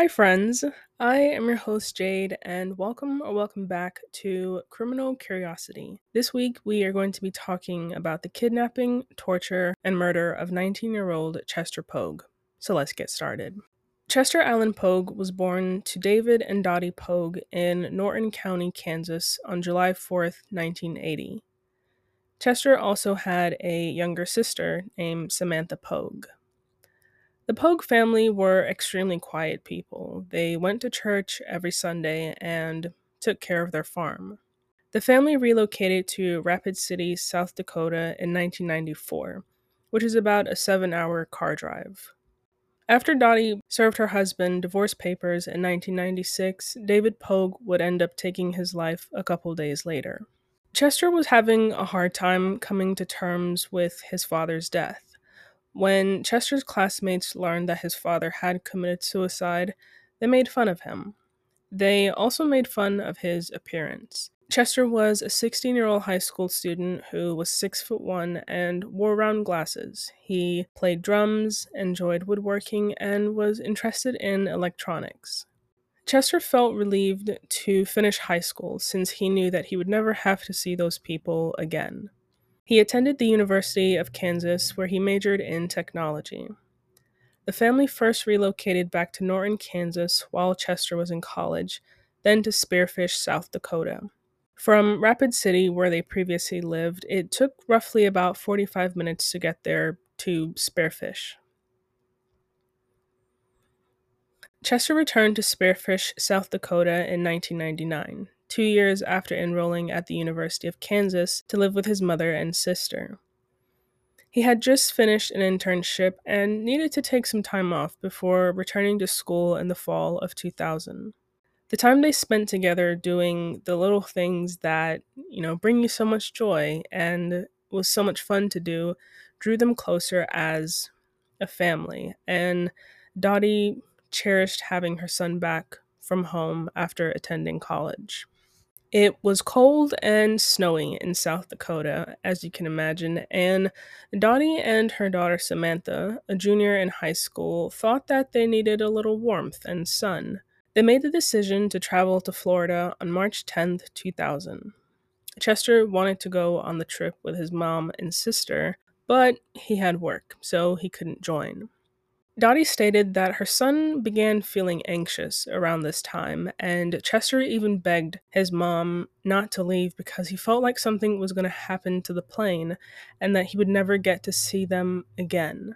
Hi, friends. I am your host, Jade, and welcome back to Criminal Curiosity. This week, we are going to be talking about the kidnapping, torture, and murder of 19-year-old Chester Pogue. So let's get started. Chester Allen Pogue was born to David and Dottie Pogue in Norton County, Kansas on July 4th, 1980. Chester also had a younger sister named Samantha Pogue. The Pogue family were extremely quiet people. They went to church every Sunday and took care of their farm. The family relocated to Rapid City, South Dakota in 1994, which is about a 7-hour car drive. After Dottie served her husband divorce papers in 1996, David Pogue would end up taking his life a couple days later. Chester was having a hard time coming to terms with his father's death. When Chester's classmates learned that his father had committed suicide, they made fun of him. They also made fun of his appearance. Chester was a 16-year-old high school student who was 6'1" and wore round glasses. He played drums, enjoyed woodworking, and was interested in electronics. Chester felt relieved to finish high school since he knew that he would never have to see those people again. He attended the University of Kansas, where he majored in technology. The family first relocated back to Norton, Kansas while Chester was in college, then to Spearfish, South Dakota. From Rapid City, where they previously lived, it took roughly about 45 minutes to get there to Spearfish. Chester returned to Spearfish, South Dakota in 1999, 2 years after enrolling at the University of Kansas to live with his mother and sister. He had just finished an internship and needed to take some time off before returning to school in the fall of 2000. The time they spent together doing the little things that, bring you so much joy and was so much fun to do drew them closer as a family. And Dottie cherished having her son back from home after attending college. It was cold and snowy in South Dakota, as you can imagine, and Dottie and her daughter Samantha, a junior in high school, thought that they needed a little warmth and sun. They made the decision to travel to Florida on March 10th, 2000. Chester wanted to go on the trip with his mom and sister, but he had work, so he couldn't join. Dottie stated that her son began feeling anxious around this time, and Chester even begged his mom not to leave because he felt like something was going to happen to the plane and that he would never get to see them again.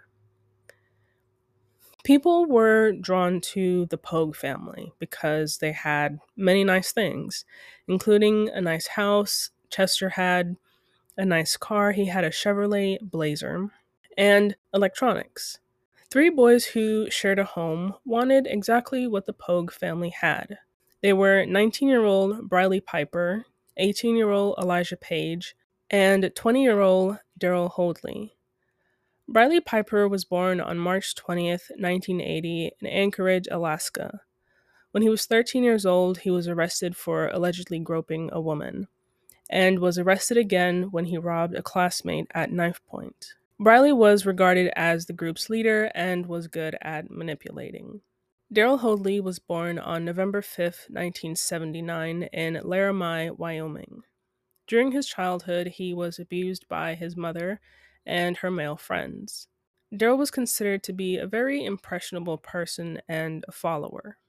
People were drawn to the Pogue family because they had many nice things, including a nice house. Chester had a nice car, he had a Chevrolet Blazer, and electronics. Three boys who shared a home wanted exactly what the Pogue family had. They were 19-year-old Briley Piper, 18-year-old Elijah Page, and 20-year-old Daryl Hoadley. Briley Piper was born on March 20th, 1980, in Anchorage, Alaska. When he was 13 years old, he was arrested for allegedly groping a woman, and was arrested again when he robbed a classmate at knife point. Briley was regarded as the group's leader and was good at manipulating. Daryl Hoadley was born on November 5th, 1979, in Laramie, Wyoming. During his childhood, he was abused by his mother and her male friends. Daryl was considered to be a very impressionable person and a follower.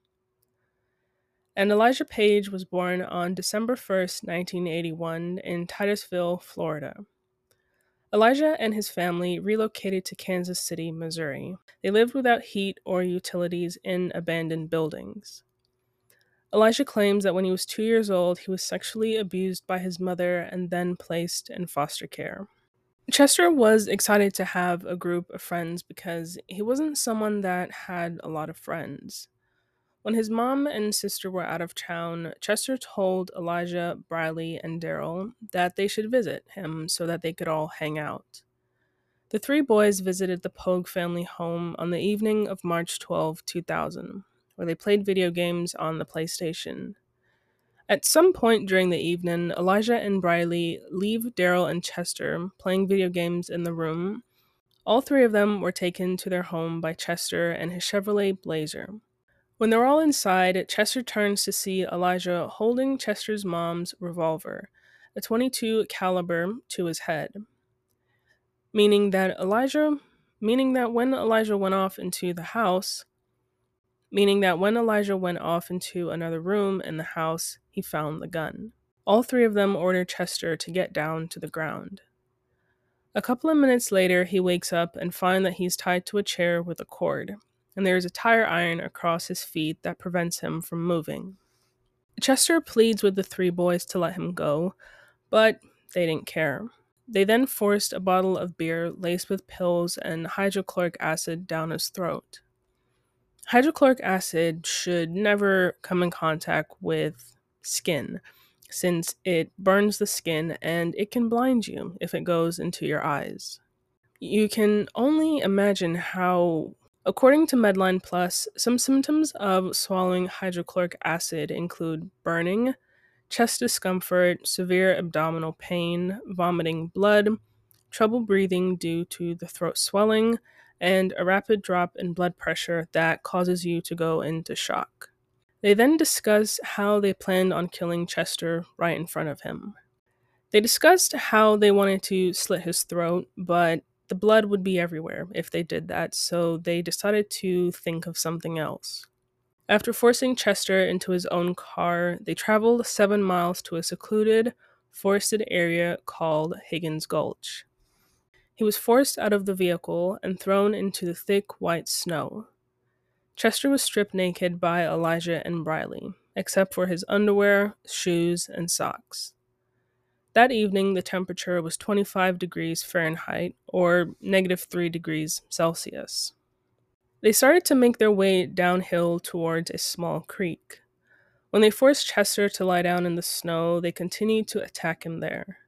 And Elijah Page was born on December 1st, 1981, in Titusville, Florida. Elijah and his family relocated to Kansas City, Missouri. They lived without heat or utilities in abandoned buildings. Elijah claims that when he was 2 years old, he was sexually abused by his mother and then placed in foster care. Chester was excited to have a group of friends because he wasn't someone that had a lot of friends. When his mom and sister were out of town, Chester told Elijah, Briley, and Daryl that they should visit him so that they could all hang out. The three boys visited the Pogue family home on the evening of March 12, 2000, where they played video games on the PlayStation. At some point during the evening, Elijah and Briley leave Daryl and Chester playing video games in the room. All three of them were taken to their home by Chester and his Chevrolet Blazer. When they're all inside, Chester turns to see Elijah holding Chester's mom's revolver, a 22 caliber, to his head, meaning that Elijah meaning that when Elijah went off into the house, meaning that when Elijah went off into another room in the house, he found the gun. All three of them order Chester to get down to the ground. A couple of minutes later, he wakes up and finds that he's tied to a chair with a cord, and there is a tire iron across his feet that prevents him from moving. Chester pleads with the three boys to let him go, but they didn't care. They then forced a bottle of beer laced with pills and hydrochloric acid down his throat. Hydrochloric acid should never come in contact with skin, since it burns the skin and it can blind you if it goes into your eyes. You can only imagine how, according to Medline Plus, some symptoms of swallowing hydrochloric acid include burning, chest discomfort, severe abdominal pain, vomiting blood, trouble breathing due to the throat swelling, and a rapid drop in blood pressure that causes you to go into shock. They then discuss how they planned on killing Chester right in front of him. They discussed how they wanted to slit his throat, but the blood would be everywhere if they did that, so they decided to think of something else. After forcing Chester into his own car, they traveled 7 miles to a secluded, forested area called Higgins Gulch. He was forced out of the vehicle and thrown into the thick white snow. Chester was stripped naked by Elijah and Briley, except for his underwear, shoes, and socks. That evening, the temperature was 25 degrees Fahrenheit, or -3 degrees Celsius. They started to make their way downhill towards a small creek. When they forced Chester to lie down in the snow, they continued to attack him there.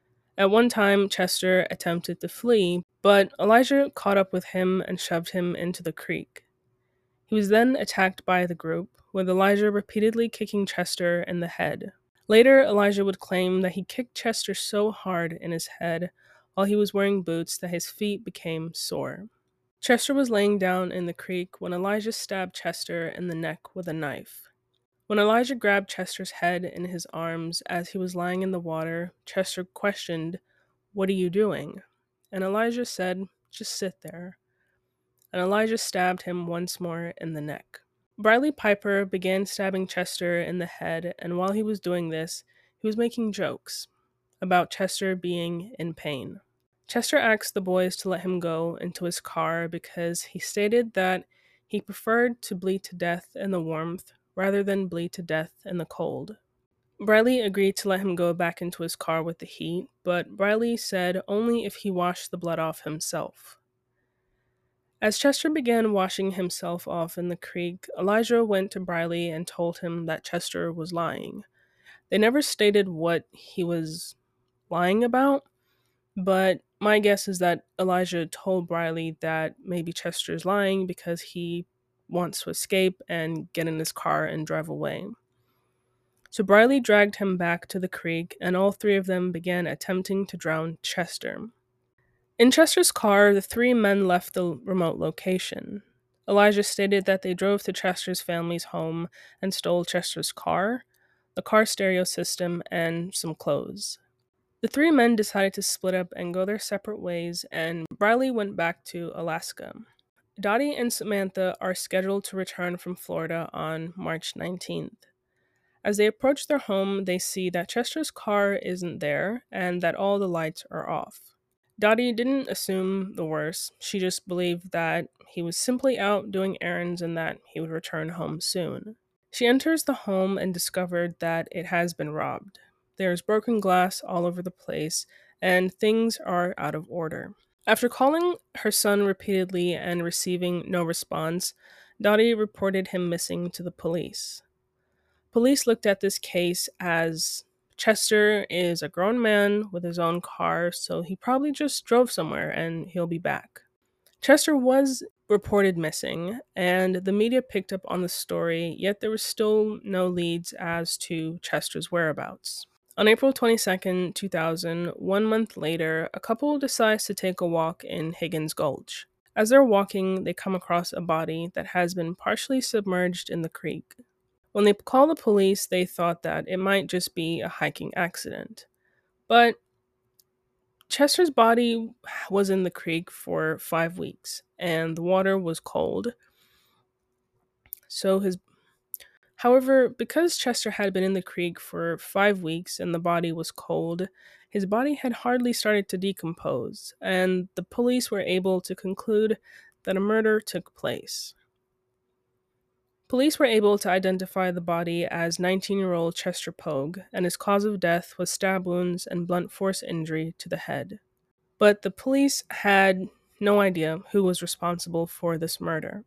At one time, Chester attempted to flee, but Elijah caught up with him and shoved him into the creek. He was then attacked by the group, with Elijah repeatedly kicking Chester in the head. Later, Elijah would claim that he kicked Chester so hard in his head while he was wearing boots that his feet became sore. Chester was laying down in the creek when Elijah stabbed Chester in the neck with a knife. When Elijah grabbed Chester's head in his arms as he was lying in the water, Chester questioned, "What are you doing?" And Elijah said, "Just sit there." And Elijah stabbed him once more in the neck. Briley Piper began stabbing Chester in the head, and while he was doing this, he was making jokes about Chester being in pain. Chester asked the boys to let him go into his car because he stated that he preferred to bleed to death in the warmth rather than bleed to death in the cold. Briley agreed to let him go back into his car with the heat, but Briley said only if he washed the blood off himself. As Chester began washing himself off in the creek, Elijah went to Briley and told him that Chester was lying. They never stated what he was lying about, but my guess is that Elijah told Briley that maybe Chester's lying because he wants to escape and get in his car and drive away. So Briley dragged him back to the creek, and all three of them began attempting to drown Chester. In Chester's car, the three men left the remote location. Elijah stated that they drove to Chester's family's home and stole Chester's car, the car stereo system, and some clothes. The three men decided to split up and go their separate ways, and Briley went back to Alaska. Dottie and Samantha are scheduled to return from Florida on March 19th. As they approach their home, they see that Chester's car isn't there and that all the lights are off. Dottie didn't assume the worst. She just believed that he was simply out doing errands and that he would return home soon. She enters the home and discovered that it has been robbed. There is broken glass all over the place, and things are out of order. After calling her son repeatedly and receiving no response, Dottie reported him missing to the police. Police looked at this case as Chester is a grown man with his own car, so he probably just drove somewhere and he'll be back. Chester was reported missing, and the media picked up on the story, yet there was still no leads as to Chester's whereabouts. On April 22nd, 2000, 1 month later, a couple decides to take a walk in Higgins Gulch. As they're walking, they come across a body that has been partially submerged in the creek. When they call the police, they thought that it might just be a hiking accident. But Chester's body was in the creek for 5 weeks, and the water was cold. So his However, because Chester had been in the creek for 5 weeks and the body was cold, his body had hardly started to decompose, and the police were able to conclude that a murder took place. Police were able to identify the body as 19-year-old Chester Pogue, and his cause of death was stab wounds and blunt force injury to the head. But the police had no idea who was responsible for this murder.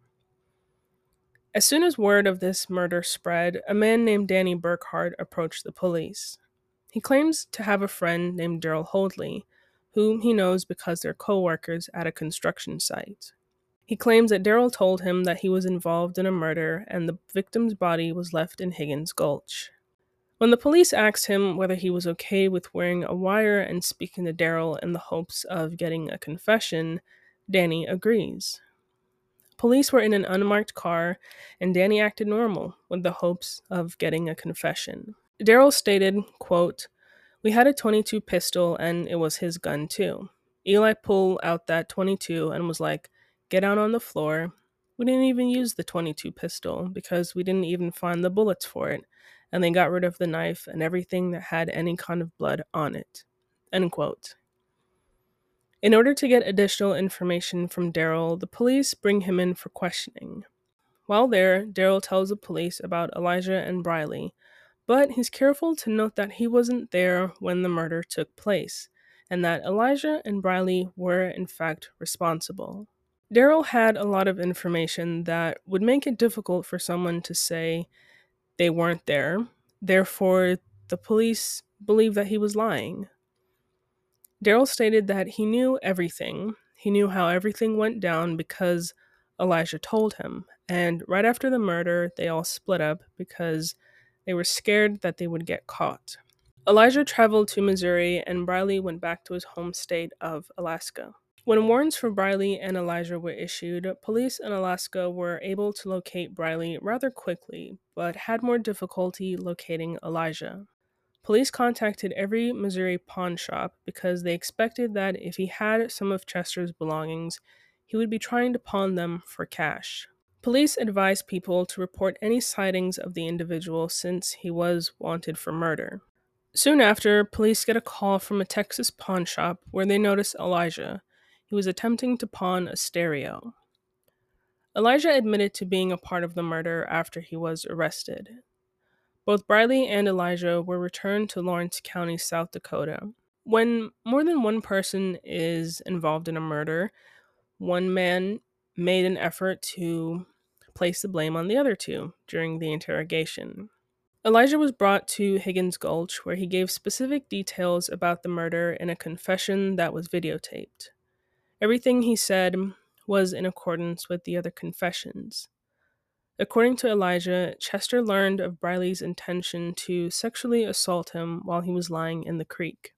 As soon as word of this murder spread, a man named Danny Burkhart approached the police. He claims to have a friend named Daryl Hoadley, whom he knows because they're co-workers at a construction site. He claims that Daryl told him that he was involved in a murder and the victim's body was left in Higgins Gulch. When the police asked him whether he was okay with wearing a wire and speaking to Daryl in the hopes of getting a confession, Danny agrees. Police were in an unmarked car, and Danny acted normal with the hopes of getting a confession. Daryl stated, quote, "We had a 22 pistol, and it was his gun too. Eli pulled out that 22 and was like, 'Get out on the floor.' We didn't even use the 22 pistol because we didn't even find the bullets for it, and they got rid of the knife and everything that had any kind of blood on it." End quote. In order to get additional information from Daryl, the police bring him in for questioning. While there, Daryl tells the police about Elijah and Briley, but he's careful to note that he wasn't there when the murder took place, and that Elijah and Briley were in fact responsible. Daryl had a lot of information that would make it difficult for someone to say they weren't there, therefore, the police believe that he was lying. Daryl stated that he knew everything. He knew how everything went down because Elijah told him. And right after the murder, they all split up because they were scared that they would get caught. Elijah traveled to Missouri and Briley went back to his home state of Alaska. When warrants for Briley and Elijah were issued, police in Alaska were able to locate Briley rather quickly, but had more difficulty locating Elijah. Police contacted every Missouri pawn shop because they expected that if he had some of Chester's belongings, he would be trying to pawn them for cash. Police advised people to report any sightings of the individual since he was wanted for murder. Soon after, police get a call from a Texas pawn shop where they notice Elijah. He was attempting to pawn a stereo. Elijah admitted to being a part of the murder after he was arrested. Both Briley and Elijah were returned to Lawrence County, South Dakota. When more than one person is involved in a murder, one man made an effort to place the blame on the other two during the interrogation. Elijah was brought to Higgins Gulch, where he gave specific details about the murder in a confession that was videotaped. Everything he said was in accordance with the other confessions. According to Elijah, Chester learned of Briley's intention to sexually assault him while he was lying in the creek.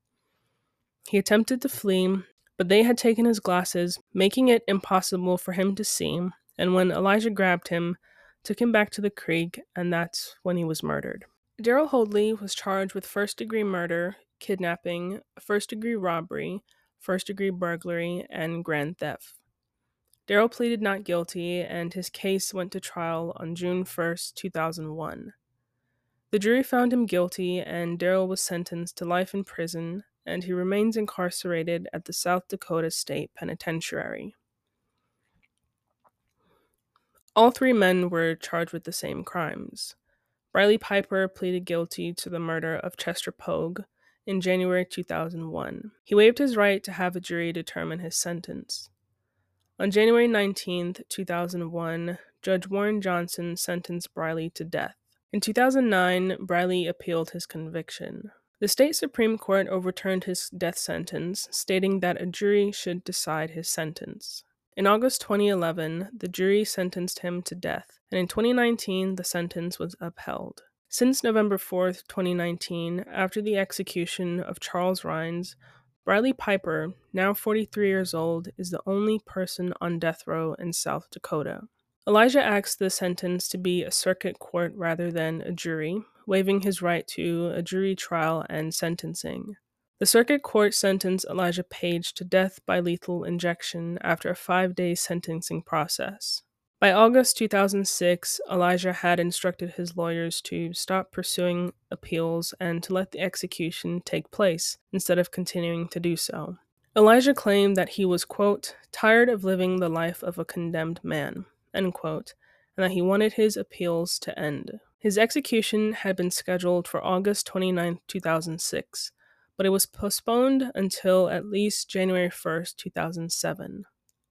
He attempted to flee, but they had taken his glasses, making it impossible for him to see, and when Elijah grabbed him, took him back to the creek, and that's when he was murdered. Daryl Hoadley was charged with first-degree murder, kidnapping, first-degree robbery, first-degree burglary, and grand theft. Daryl pleaded not guilty, and his case went to trial on June 1st, 2001. The jury found him guilty, and Daryl was sentenced to life in prison, and he remains incarcerated at the South Dakota State Penitentiary. All three men were charged with the same crimes. Briley Piper pleaded guilty to the murder of Chester Pogue in January 2001. He waived his right to have a jury determine his sentence. On January 19, 2001, Judge Warren Johnson sentenced Briley to death. In 2009, Briley appealed his conviction. The state Supreme Court overturned his death sentence, stating that a jury should decide his sentence. In August 2011, the jury sentenced him to death, and in 2019, the sentence was upheld. Since November 4, 2019, after the execution of Charles Rhines, Bradley Piper, now 43 years old, is the only person on death row in South Dakota. Elijah asked the sentence to be a circuit court rather than a jury, waiving his right to a jury trial and sentencing. The circuit court sentenced Elijah Page to death by lethal injection after a 5-day sentencing process. By August 2006, Elijah had instructed his lawyers to stop pursuing appeals and to let the execution take place instead of continuing to do so. Elijah claimed that he was, quote, tired of living the life of a condemned man, end quote, and that he wanted his appeals to end. His execution had been scheduled for August 29, 2006, but it was postponed until at least January 1st, 2007.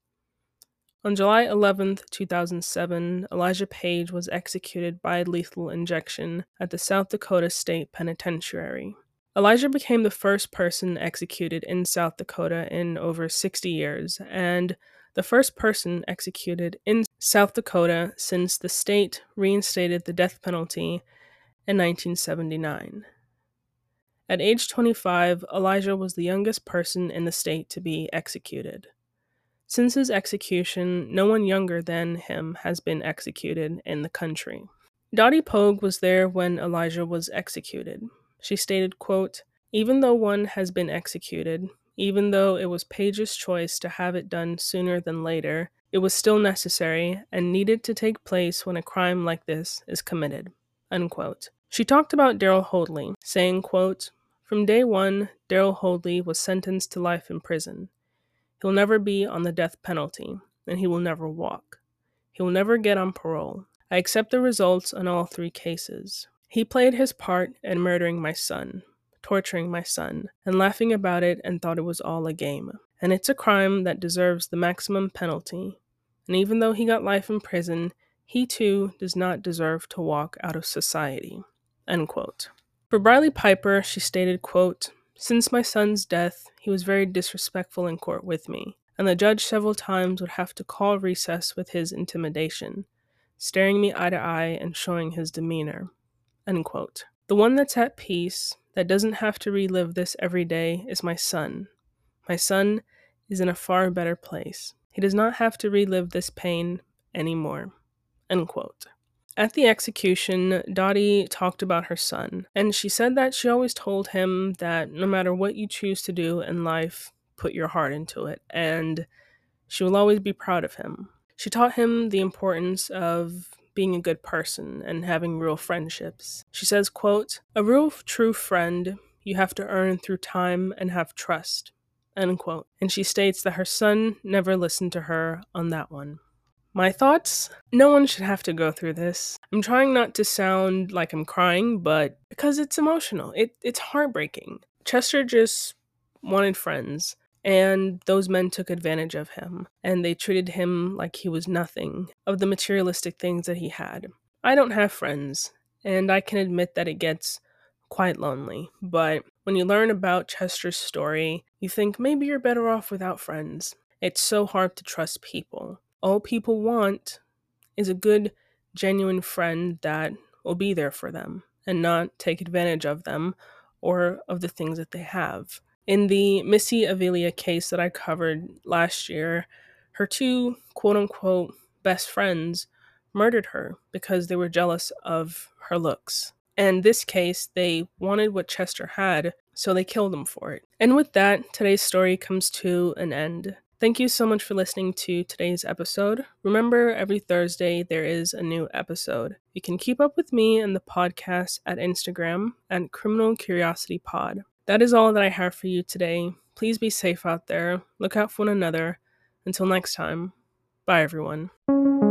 On July 11, 2007, Elijah Page was executed by lethal injection at the South Dakota State Penitentiary. Elijah became the first person executed in South Dakota in over 60 years, and the first person executed in South Dakota since the state reinstated the death penalty in 1979. At age 25, Elijah was the youngest person in the state to be executed. Since his execution, no one younger than him has been executed in the country. Dottie Pogue was there when Elijah was executed. She stated, quote, even though one has been executed, even though it was Page's choice to have it done sooner than later, it was still necessary and needed to take place when a crime like this is committed, unquote. She talked about Daryl Hoadley, saying, quote, from day one, Daryl Hoadley was sentenced to life in prison. He'll never be on the death penalty, and he will never walk. He will never get on parole. I accept the results on all 3 cases. He played his part in murdering my son, torturing my son, and laughing about it and thought it was all a game. And it's a crime that deserves the maximum penalty. And even though he got life in prison, he too does not deserve to walk out of society. End quote. For Bradley Piper, she stated, quote, since my son's death, he was very disrespectful in court with me, and the judge several times would have to call recess with his intimidation, staring me eye to eye and showing his demeanor. End quote. The one that's at peace, that doesn't have to relive this every day, is my son. My son is in a far better place. He does not have to relive this pain anymore. End quote. At the execution, Dottie talked about her son, and she said that she always told him that no matter what you choose to do in life, put your heart into it, and she will always be proud of him. She taught him the importance of being a good person and having real friendships. She says, quote, a real true friend you have to earn through time and have trust, end quote. And she states that her son never listened to her on that one. My thoughts? No one should have to go through this. I'm trying not to sound like I'm crying, but because it's emotional. It's heartbreaking. Chester just wanted friends, and those men took advantage of him, and they treated him like he was nothing of the materialistic things that he had. I don't have friends, and I can admit that it gets quite lonely, but when you learn about Chester's story, you think maybe you're better off without friends. It's so hard to trust people. All people want is a good, genuine friend that will be there for them and not take advantage of them or of the things that they have. In the Missy Avilia case that I covered last year, her 2 quote-unquote best friends murdered her because they were jealous of her looks. And this case, they wanted what Chester had, so they killed him for it. And with that, today's story comes to an end. Thank you so much for listening to today's episode. Remember, every Thursday there is a new episode. You can keep up with me and the podcast at Instagram at Criminal Curiosity Pod. That is all that I have for you today. Please be safe out there. Look out for one another. Until next time, bye everyone.